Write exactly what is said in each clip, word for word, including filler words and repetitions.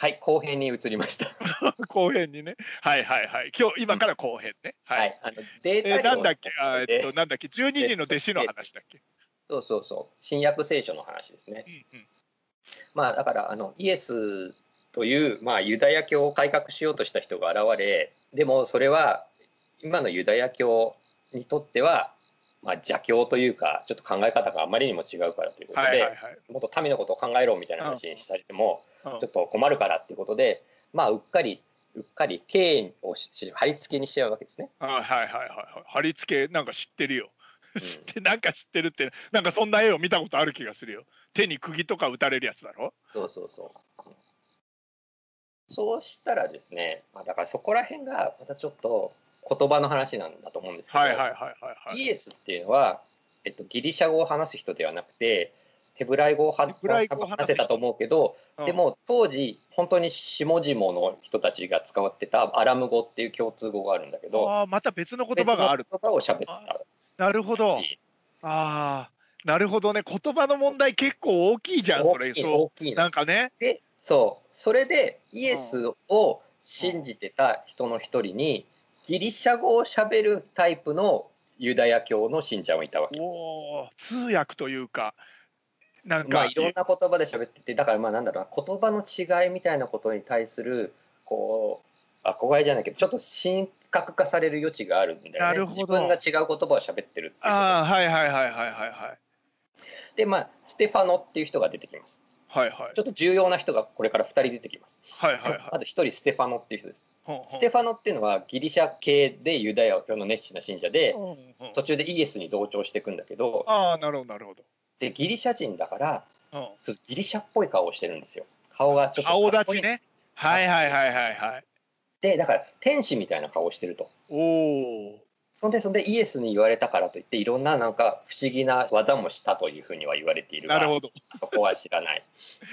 はい、後編に移りました。 後編にね。はいはいはい。今日、今から後編ね。 はい、 ははい、あのデーい。えー、 タ量のなんだっけ、あー、えっと、なんだっけ、じゅうににんの弟子の話だっけ。 そうそうそう、新約聖書の話ですね。 うんうん、 まあだからあのイエスという、まあ、ユダヤ教を改革しようとした人が現れ、でもそれは今のユダヤ教にとっては、まあ、邪教というかちょっと考え方があまりにも違うからということはいはいで、 はい。 もっと民のことを考えろみたいな話にされてもうんうん、 ちょっと困るからっていうことで、まあうっかりうっかり敬意を貼り付けにしちゃうわけですね。 はいはいはいはいはい。貼り付けなんか知ってるよ。 うん、 知ってなんか知ってるってなんかそんな絵を見たことある気がするよ。手に釘とか打たれるやつだろ。 そうそうそう。そうしたらですね、まあ、だからそこら辺がまたちょっと言葉の話なんだと思うんですけど、 はいはいはいはいはい。 イエスっていうのは、えっと、ギリシャ語を話す人ではなくてヘブライ語を話ヘブライ語を話す人。 せたと思うけど、 うん、 でも当時本当に下々の人たちが使ってたアラム語っていう共通語があるんだけど、 ああ、また別の言葉別のがある。 言葉を喋ってあ、 たなるほど。 し、 ああ、なるほどね。言葉の問題結構大きいじゃん、それ。 大きいそう。 大きいの。 なんかね。 で、そうそれでイエうん、 スを信じてた人の一人にギリシャ語を喋るタイプのユダヤ教の信者もいたわけ。 おお、通訳というか、なんか、 まあいろんな言葉で喋ってて、だからまあなんだろうな、言葉の違いみたいなことに対するこう憧れじゃないけどちょっと神格化される余地があるんだよなね。 るほど。 自分が違う言葉を喋ってるっていうことに。 ああ、はいはいはいはいはいはい。 でまあステファノっていう人が出てきます。 はいはい。 ちょっと重要な人がこれからふたり出てきます。 はいはいはい。 まずひとりステファノっていう人です。 ほんほん。 ステファノっていうのはギリシャ系でユダヤ教の熱心な信者で、 ほんほん。 途中でイエスに同調していくんだけど、 ああ、なるほどなるほど。 でギリシャ人だからうん。 ちょっとギリシャっぽい顔をしてるんですよ。顔がちょっと顔かっこいい。 立ちね。はいはいはいはいはい。 でだから天使みたいな顔をしてると。 おお。 そんでそんでイエスに言われたからといっていろんななんか不思議な技もしたというふうには言われているが、 なるほど。 そこは知らない。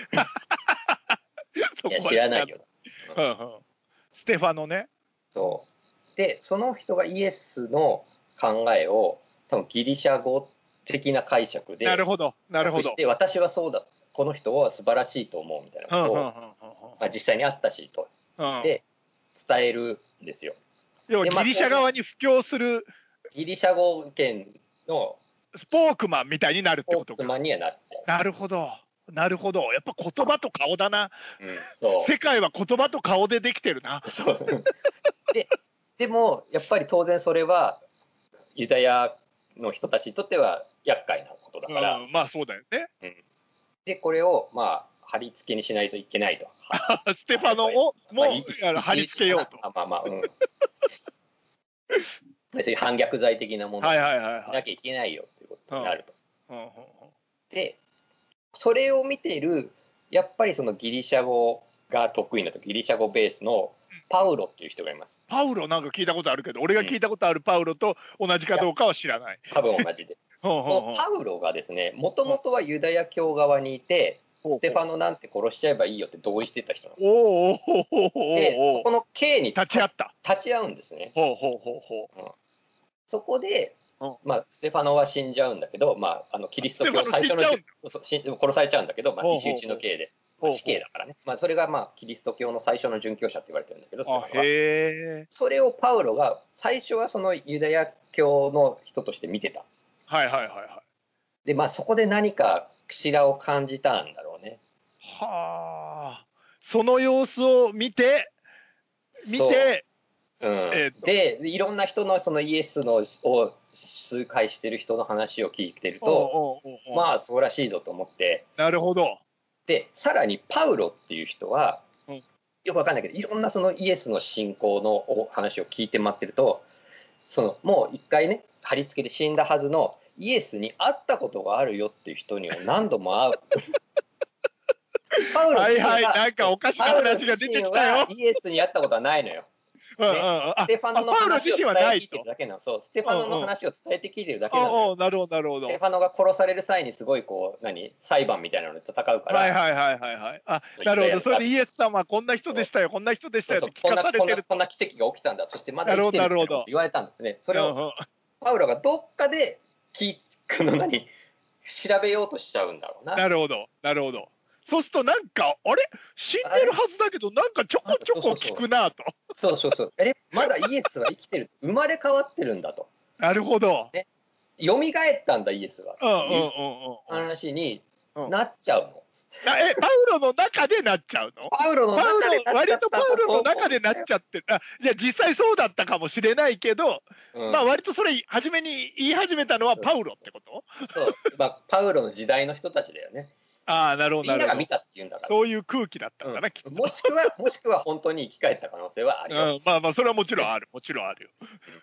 いやそこは知らないよ。 うんうん。ステファノね。 そうでその人がイエスの考えを多分ギリシャ語的な解釈でなるほどなるほど。 して、私はそうだ、この人は素晴らしいと思うみたいなことを、まあ、実際にあったしとで伝えるんですよ。 要はギリシャ側に布教するギリシャ語圏のスポークマンみたいになるってことか。 スポークマンにはなって。 なるほどなるほど。やっぱ言葉と顔だな。 うん、そう世界は言葉と顔でできてるな。 そうででもやっぱり当然それはユダヤの人たちにとっては厄介なことだから、 うん、まあそうだよね。 うん、でこれをまあ貼り付けにしないといけないと。 ステファノをもう貼り付けようと。 まあまあ、うん、そういう反逆罪的なものをしなきゃいけないよということになると。でそれを見ているやっぱりそのギリシャ語が得意なとギリシャ語ベースのパウロっていう人がいます。 パウロなんか聞いたことあるけど、俺が聞いたことあるパウロと同じかどうかは知らない。 多分同じです。このパウロがですね、もともとはユダヤ教側にいて、ステファノなんて殺しちゃえばいいよって同意してた人なんです。 おお。 で、そこの刑に立ち会った。 立ち会うんですね。 ほうほうほうほう。 うん、そこで、まあステファノは死んじゃうんだけど、まああのキリスト教最初の殺されちゃうんだけど、まあ石打ちの刑で。死刑だからね、まあ、それがまあキリスト教の最初の殉教者って言われてるんだけど、それはそれをパウロが最初はそのユダヤ教の人として見てた。 はいはいはいはい。 でまあそこで何か櫛らを感じたんだろうね。 はあ。その様子を見て見て、 うん、えー、でいろんな人のそのイエスのを崇拝してる人の話を聞いてると、まあ素晴らしいぞと思って。 なるほど。 でさらにパウロっていう人は、うん、よくわかんないけどいろんなそのイエスの信仰のお話を聞いて待ってると、そのもう一回ね貼り付けで死んだはずのイエスに会ったことがあるよっていう人には何度も会う。 パウロはいはい、なんかおかしな話が出てきたよ。 イエスに会ったことはないのよ。 ね、ステファノの話を伝えてきてるだけなの。そう、ステファノの話を伝えてきてるだけなの。 なるほどなるほど。 ステファノが殺される際にすごいこう何裁判みたいなので戦うから。 はいはいはいはいはい。あ、なるほど。それでイエス様はこんな人でしたよ、こんな人でしたよって聞かされてる。 こんな奇跡が起きたんだ。そしてまだ生きてるって言われたんですね。それをパウロがどっかで聞くの何調べようとしちゃうんだろうな。 なるほどなるほど。 そうするとなんかあれ死んでるはずだけどなんかちょこちょこ聞くなと。 そうそうそう。あれまだイエスは生きてる。生まれ変わってるんだと。 なるほど。 ね、蘇ったんだイエスは。 うんうんうんうん。 話になっちゃうの。 え、パウロの中でなっちゃうの？ パウロの中で割とパウロの中でなっちゃってる。あ、じゃあ実際そうだったかもしれないけど、うん、まあ割とそれ初めに言い始めたのはパウロってこと？ そう、まあパウロの時代の人たちだよね。 ああ、なるほど。みんなが見たって言うんだから。 そういう空気だったんだな、うん、きっと。 もしくはもしくは本当に生き返った可能性はあるよ。 うん、まあまあそれはもちろんある、もちろんあるよ。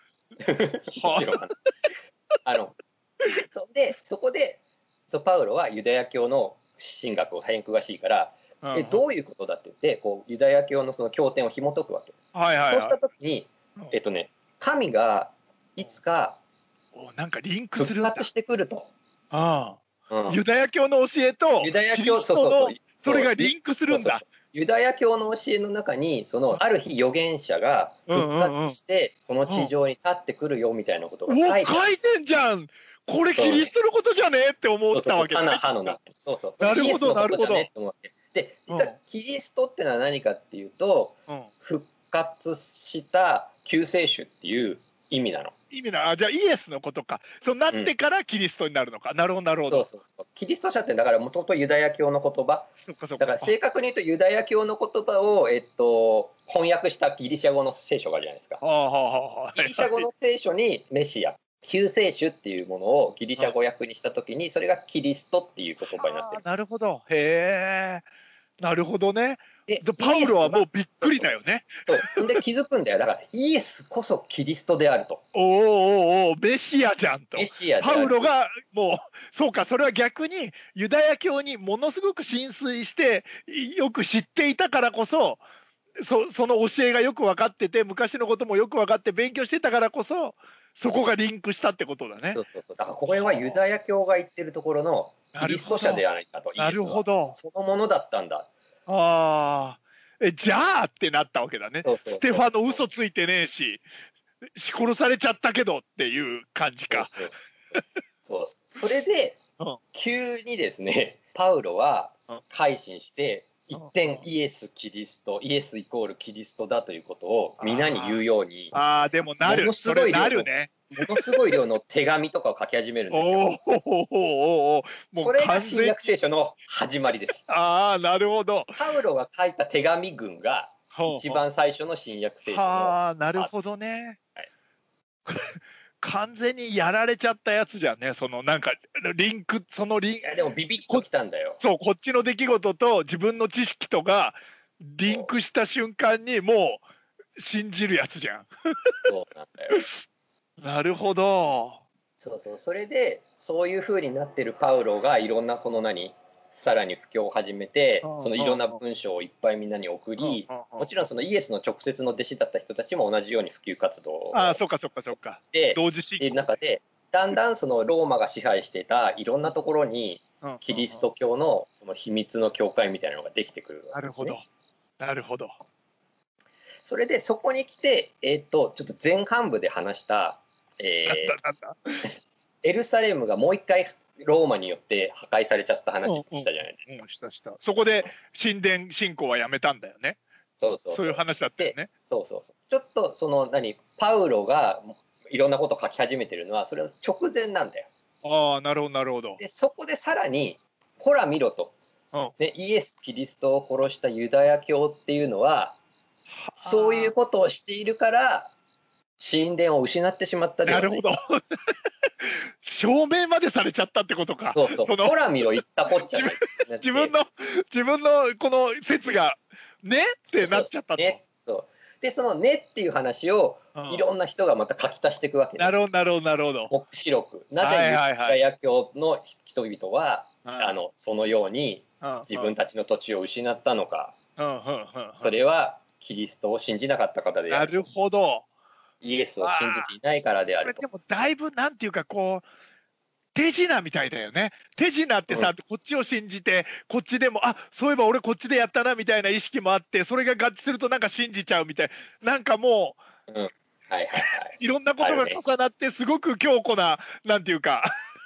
あのでそこでパウロはユダヤ教の神学を大変詳しいから、うん、えどういうことだって言ってこうユダヤ教のその経典を紐解くわけ。はいはいはい、そうした時に、えっとね、神がいつかなんかリンクするんだ。 復活してくると。 ああ、うん、ユダヤ教の教えとユダヤ教のそれがリンクするんだ。そうそうそう、 ユダヤ教の教えの中にそのある日預言者が復活してこの地上に立ってくるよみたいなことが書いてある。 お、書いてんじゃん。これキリストのことじゃねえって思ったわけだね。歯のな。そうそう。 なるほどなるほど。 で、実はキリストってのは何かっていうと、うん、復活した救世主っていう意味なの。 意味な、あ、じゃあイエスのことか。そうなってからキリストになるのか。うん、なるほどなるほど。 そうそうそう。キリスト者ってだからもともとユダヤ教の言葉。 そっかそっか。 だから正確に言うとユダヤ教の言葉をえっと翻訳したギリシャ語の聖書があるじゃないですか。はあはあはあ、ギリシャ語の聖書にメシア、救世主っていうものをギリシャ語訳にしたときにそれがキリストっていう言葉になってる。 なるほど。へえ。なるほどね。でパウロはもうびっくりだよね。 そうで気づくんだよ。だからイエスこそキリストであると。 おーおーおー、メシアじゃんと。 メシアパウロがもうそうか、それは逆にユダヤ教にものすごく浸水してよく知っていたからこそ、そ, その教えがよく分かってて昔のこともよく分かって勉強してたからこそそこがリンクしたってことだね。 そうそうそう。だからこれはユダヤ教が言ってるところのキリスト者ではないかと。 なるほど。 そのものだったんだ。 ああ、えじゃあってなったわけだね。そうそうそう、ステファノ嘘ついてねえし殺されちゃったけどっていう感じか。 そうそうそうそう。それで、うん、急にですねパウロは改心して一点イエスキリストイエスイコールキリストだということを皆に言うように。 ああでもなる。ものすごいなるね。 ものすごい量の手紙とかを書き始めるんですよ。 おおおお、 それが新約聖書の始まりです。 ああなるほど。 パウロが書いた手紙群が一番最初の新約聖書の。 ああなるほどね。はい、完全にやられちゃったやつじゃんね。そのなんかリンクそのリンク。 でもビビッときたんだよ。 そうこっちの出来事と自分の知識とがリンクした瞬間にもう信じるやつじゃん。 そうなんだよ。 なるほど。 そうそう。それでそういう風になってるパウロがいろんなこの何さらに布教を始めて、そのいろんな文章をいっぱいみんなに送り、もちろんそのイエスの直接の弟子だった人たちも同じように普及活動をああそうかそうかそうかで同時進行で中でだんだんそのローマが支配してたいろんなところにキリスト教のその秘密の教会みたいなのができてくるわけですね。 なるほどなるほど。 それでそこに来て、えー、とちょっと前半部で話した、えー、エルサレムがもう一回ローマによって破壊されちゃった話したじゃないですか。うんうん、 したした。そこで神殿信仰はやめたんだよね。 そうそうそう。 そういう話だったよね。 そうそうそう。ちょっとその何パウロがいろんなことを書き始めてるのはそれの直前なんだよ。 ああなるほどなるほど。 でそこでさらにほら見ろと、うんね、イエス・キリストを殺したユダヤ教っていうのはそういうことをしているから神殿を失ってしまったではないか。 なるほど。証明までされちゃったってことか。 そうそう。ほら見ろ言ったこっちゃない。 自分の自分のこの説がねってなっちゃったと。 ね、そうでそのねっていう話をいろんな人がまた書き足していくわけです。 なるほどなるほどなるほど。 黙示録。なぜユダヤ教の人々は、はいはいはい、あのそのように自分たちの土地を失ったのか。それはキリストを信じなかった方である。 なるほど。 イエスを信じていないからであると。 でもだいぶなんていうかこう手品みたいだよね。手品ってさ、うん、こっちを信じてこっちでもあそういえば俺こっちでやったなみたいな意識もあってそれが合致するとなんか信じちゃうみたいなんかもう、うんはいはいはい、いろんなことが重なってすごく強固ななんていうか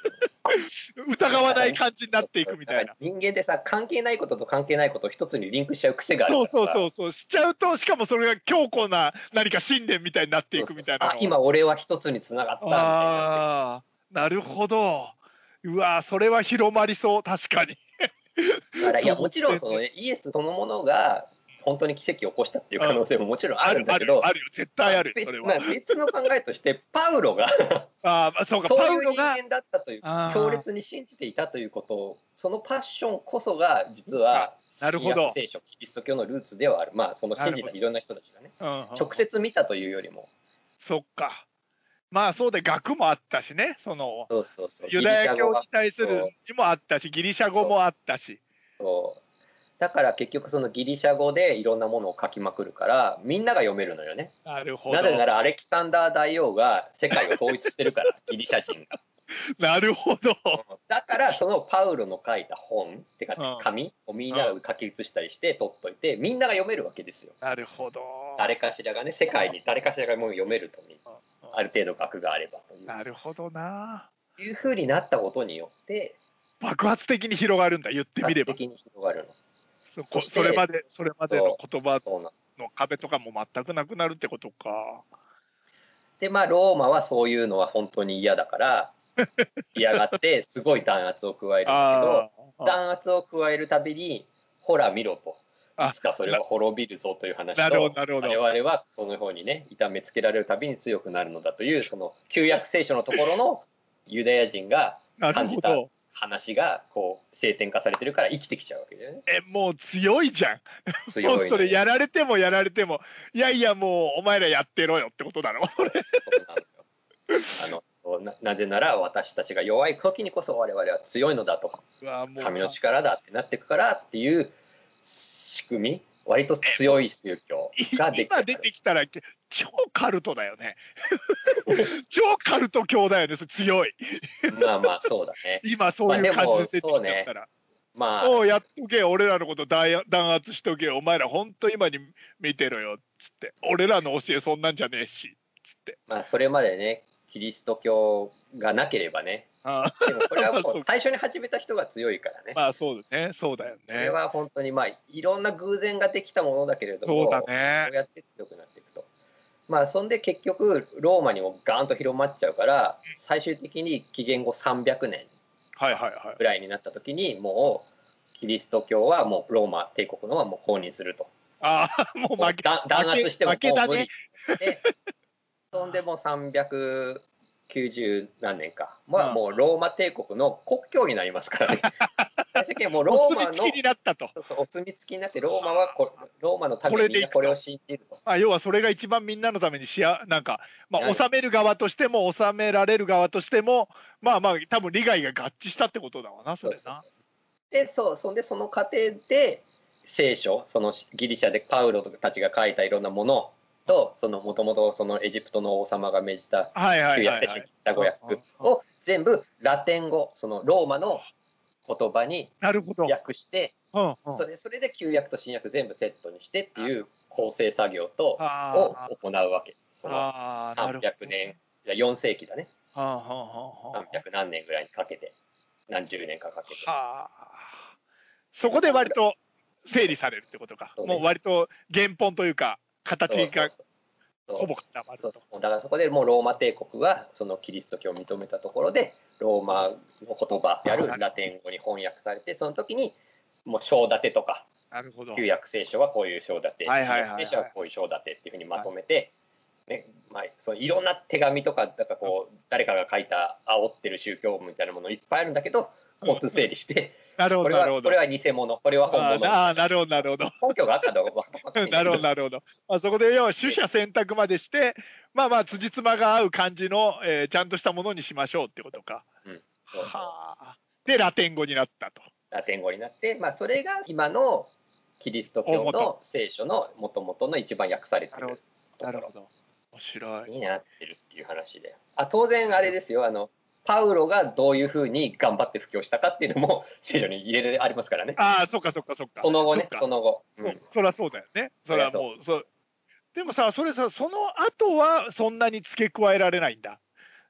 疑わない感じになっていくみたいな。 人間でさ、関係ないことと関係ないことを一つにリンクしちゃう癖があるからさ。 そうそうそうそうしちゃうと、しかもそれが強固な何か信念みたいになっていくみたいなの。 そうそうそう、あ、今俺は一つにつながったみたいな。 あー、なるほど。うわ、それは広まりそう、確かに。 だからいやもちろんその、ね、イエスそのものが本当に奇跡を起こしたっていう可能性ももちろんあるんだけど、 あるあるあるよ、絶対ある、それは。 まあ、別の考えとしてパウロがああ、そうか、 そういうパウロが人間だったという、強烈に信じていたということを、そのパッションこそが実は新約聖書キリスト教のルーツではある。まあその信じたいろんな人たちがね、直接見たというよりも。 そっか。まあそうで、学もあったしね、そのそうそうそう、 ユダヤ教に対するにもあったし、ギリシャ語もあったし。 そうだから結局そのギリシャ語でいろんなものを書きまくるからみんなが読めるのよね。 なるほど。 なぜならアレキサンダー大王が世界を統一してるからギリシャ人が。 なるほど。 だからそのパウロの書いた本ってか紙をみんなが書き写したりして取っといてみんなが読めるわけですよ。 なるほど。 誰かしらがね、世界に誰かしらがもう読めるとにある程度学があればという。 なるほどな。 いうふうになったことによって爆発的に広がるんだ、言ってみれば。 爆発的に広がるの。 そ, こそれまでそれまでの言葉の壁とかも全くなくなるってことか。 でまあローマはそういうのは本当に嫌だから嫌がってすごい弾圧を加えるんだけど弾圧を加えるたびにほら見ろと、いつかそれは滅びるぞという話と、我々はその方にね痛めつけられるたびに強くなるのだという、その旧約聖書のところのユダヤ人が感じた話がこう聖典化されてるから生きてきちゃうわけだよね。え、 もう強いじゃん。強い、ね、もうそれやられてもやられてもいやいやもうお前らやってろよってことだろ。それあのな, なぜなら私たちが弱い時にこそ我々は強いのだと、神の力だってなっていくからっていう仕組み、割と強い宗教ができ今出てきたら超カルトだよね。超カルト教だよね、強い。 まあまあそうだね。 今そういう感じで出てきちゃったら、まあ、もうやっとけよ、俺らのこと弾圧しとけよ、お前ら本当今に見てろよっつって、俺らの教えそんなんじゃねえしっつって。 まあそれまでねキリスト教がなければね。あでもこれはもう最初に始めた人が強いからね。 まあそうだね、そうだよね。 これは本当にまあいろんな偶然ができたものだけれども、 そうだね。 こうやって強くなっていくと。まあそんで結局ローマにもガーンと広まっちゃうから、最終的に紀元後さんびゃくねんぐらいになった時にもうキリスト教はもうローマ帝国のはもう公認すると。 ああもう負け弾圧してももう無理で。 そんでもうさんびゃくきゅうじゅう何年か、まあもうローマ帝国の国教になりますからね。もうローマのお墨付きになったと。お墨付きになってローマはこローマのためにみんなこれを信じると。 あ、要はそれが一番みんなのためにしやなんかまあ治める側としても治められる側としてもまあまあ多分利害が合致したってことだわな、それな。 でそうそんでその過程で聖書、そのギリシャでパウロたちが書いたいろんなものとそのもともとそのエジプトの王様が命じた旧約聖書ギリシャ語訳を全部ラテン語、そのローマの言葉に訳して、それそれで旧約と新約全部セットにしてっていう構成作業とを行うわけ。そのさんびゃくねんいやよん世紀だね。さんびゃく何年ぐらいにかけて何十年かかけて。 そこで割と整理されるってことか。もう割と原本というか形がほぼ固まると。 だからそこでもうローマ帝国はそのキリスト教を認めたところでローマの言葉であるラテン語に翻訳されて、その時にもう章立てとか、旧約聖書はこういう章立て、新約聖書はこういう章立てっていうふうにまとめて、ね、まあそのいろんな手紙とかだからこう誰かが書いた煽ってる宗教みたいなものいっぱいあるんだけど、交通整理して。 なるほど、なるほど。 これは偽物、これは本物。 ああ、なるほど、なるほど。 根拠があったのかなるほど、なるほど。あそこで要は取捨選択までして、まあまあ辻褄が合う感じの、えー、ちゃんとしたものにしましょうってことか。うん、そうそうはあ。でラテン語になったと。 ラテン語になって、まあそれが今のキリスト教の聖書の元々の一番訳されているところ。 なるほど。面白い。 になってるっていう話で。あ、当然あれですよ。あの。パウロがどういうふうに頑張って布教したかっていうのも聖書に入れてありますからね。 ああ、そっかそっかそっか。 その後ね、その後。 うん、そ, そりゃそうだよね。それはもうそう。でもさ、それさ、その後はそんなに付け加えられないんだ。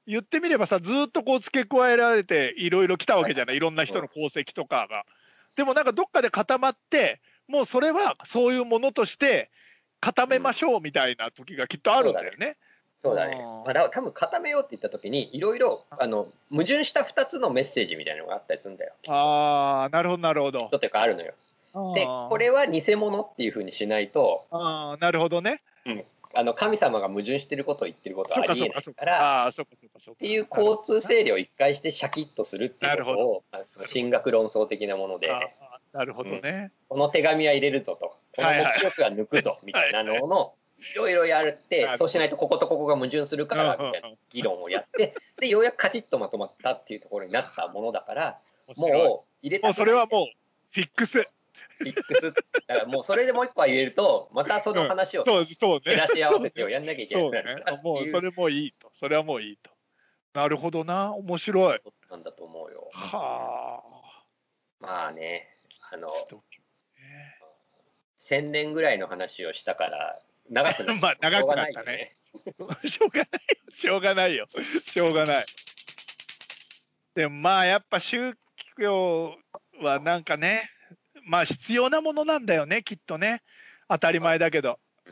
言ってみればさ、ずっとこう付け加えられていろいろ来たわけじゃない、いろんな人の功績とかが。でもなんかどっかで固まって、もうそれはそういうものとして固めましょうみたいな時がきっとあるんだよね。 そうだね。まあ、だから多分固めようって言った時にいろいろあの矛盾したふたつのメッセージみたいなのがあったりするんだよ。 ああ、なるほどなるほど。 というかあるのよ。でこれは偽物っていうふうにしないと、 ああ、なるほどね。 うん、あの神様が矛盾してることを言ってることはありえないからっていう交通整理を一回してシャキッとするっていうことを、その神学論争的なもので、 なるほどね、 うん、この手紙は入れるぞと、この目録は抜くぞみたいなののいろいろやるって、そうしないとこことここが矛盾するからみたいな議論をやってでようやくカチッとまとまったっていうところになったものだから、もう入れた、 もうそれはもうフィックス。 フィックスだからもうそれでもう一個入れるとまたその話を照らし合わせてをやんなきゃいけないから、 もうそれもいいと、それはもういいと。なるほどな、面白い。 なんだと思うよ。 はあ。まあね、あのせんねんぐらいの話をしたから長くなっまあ長くなったね。しょうがないよ、しょうがないよ、しょうがない。でもまあやっぱ宗教はなんかね、まあ必要なものなんだよね、きっとね。当たり前だけど、うん、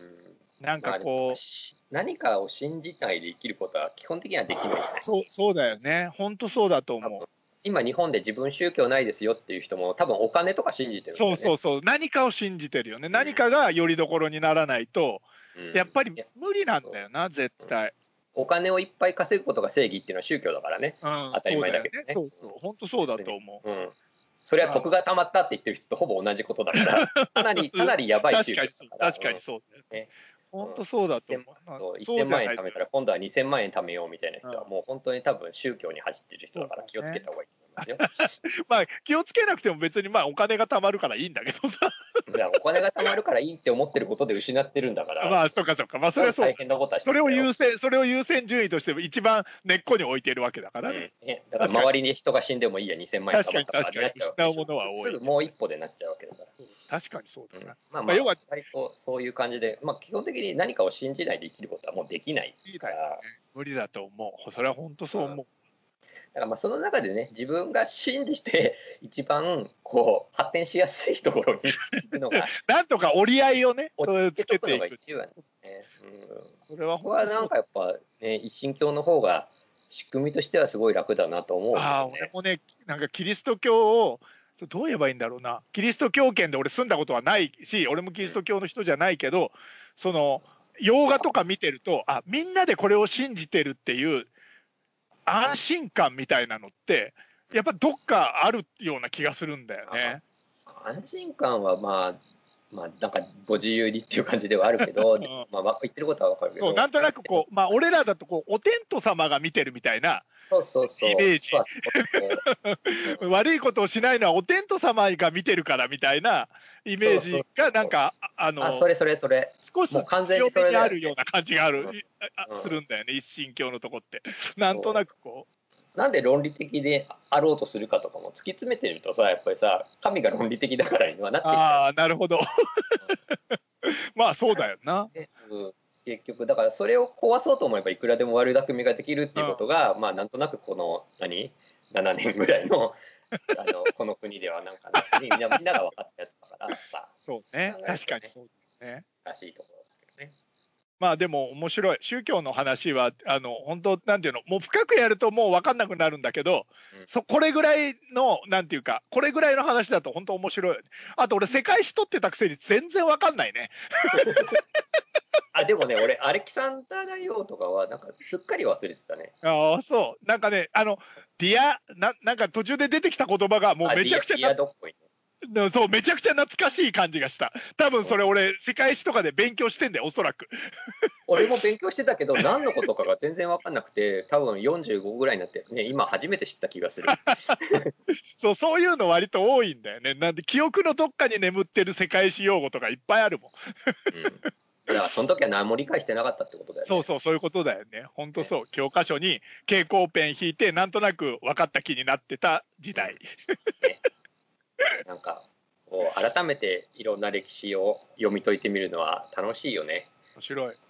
なんかこう、 まあ、何かを信じないで生きることは基本的にはできないよね。 そうそうだよね、本当そうだと思う。 今日本で自分宗教ないですよっていう人も多分お金とか信じてるんだよね。 そうそうそう、何かを信じてるよね、うん、何かがよりどころにならないと、うん、やっぱり無理なんだよな、絶対、うん、 お金をいっぱい稼ぐことが正義っていうのは宗教だからね、うん、当たり前だけどね。 そうそう、本当そうだと思う。 うん、それは徳がたまったって言ってる人とほぼ同じことだからかなりかなりやばい宗教だから。 確かにそうだよね。本当そうだと思う。いっせんまんえん貯めたら今度はにせんまんえん貯めようみたいな人はもう本当に多分宗教に走ってる人だから気をつけた方がいいと思いますよ。 まあ気をつけなくても別にまあお金が貯まるからいいんだけどさ。 お金が貯まるからいいって思ってることで失ってるんだから。 まあそうかそうか、まあそれはそう。 大変なことはそれを優先それを優先順位として一番根っこに置いてるわけだからね。 うん、だから周りに人が死んでもいいやにせんまんえん貯まったからになっちゃう。確かに確かに失うものは多い。 すぐもう一歩でなっちゃうわけだから。 確かにそうだね。うん、 まあまあ要はそういう感じで、まあ基本的に何かを信じないで生きることはもうできないから。 ね、無理だと思う。それは本当そう思う。うん、 だからまあその中でね、自分が信じて一番こう発展しやすいところに行くのがなんとか折り合いをね、 そういうつけていくのが一番ね。うん、それは僕はなんかやっぱね、一神教の方が仕組みとしてはすごい楽だなと思う、ね。 ああ、俺もね、なんかキリスト教をどう言えばいいんだろうな、キリスト教圏で俺住んだことはないし、俺もキリスト教の人じゃないけど、その洋画とか見てると、あ、みんなでこれを信じてるっていう安心感みたいなのってやっぱどっかあるような気がするんだよね。 安心感はまあまあなんかご自由にっていう感じではあるけど、うん、まあ言ってることはわかるけど、 なんとなくこう、まあ俺らだとこうお天道様が見てるみたいなイメージ。悪いことをしないのはお天道様が見てるからみたいなイメージがなんかあのあそれそれそれ少し強めにあるような感じがある、うん、するんだよね、一神教のとこって。なんとなくこう。 なんで論理的であろうとするかとかも突き詰めてみるとさ、やっぱりさ、神が論理的だからにはなってきちゃう。 ああ、なるほど。まあそうだよな。 うん、結局だからそれを壊そうと思えばいくらでも悪巧みができるっていうことが、うん、まあなんとなくこの何ななねんぐらいのあのこの国ではなんか、ね、みんなみんなが分かったやつだからさ。 そうね、確かにそうだね。 らしいところだけどね。 まあでも面白い、宗教の話はあの本当なんていうの、もう深くやるともう分かんなくなるんだけど、うん、そこれぐらいのなんていうかこれぐらいの話だと本当面白い。あと俺世界史取ってたくせに全然分かんないね。 あでもね、俺アレキサンダー大王とかはなんかすっかり忘れてたね。 ああそうなんかね、あのディア な, なんか途中で出てきた言葉がもうめちゃくちゃディアドっぽいね。 そうめちゃくちゃ懐かしい感じがした。多分それ俺世界史とかで勉強してんだよ、おそらく。 俺も勉強してたけど何のことかが全然分かんなくて、多分よんじゅうごぐらいになってね、今初めて知った気がする。 そうそういうの割と多いんだよね。なんで記憶のどっかに眠ってる世界史用語とかいっぱいあるもん。 うん、だからその時は何も理解してなかったってことだよね。 そうそうそういうことだよね。本当そう、ね、教科書に蛍光ペン引いてなんとなく分かった気になってた時代。うんね、 なんかこう改めていろんな歴史を読み解いてみるのは楽しいよね。 面白い。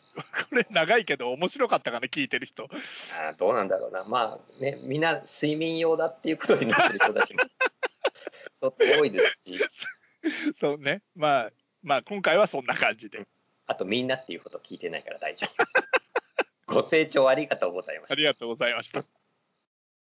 これ長いけど面白かったかな、聞いてる人。 あ、どうなんだろうな。まあね、みんな睡眠用だっていうことになってる人たちも相当多いですし。 そうね、まあまあ今回はそんな感じで。 あとみんなっていうこと聞いてないから大丈夫。ご清聴ありがとうございました。 ありがとうございました。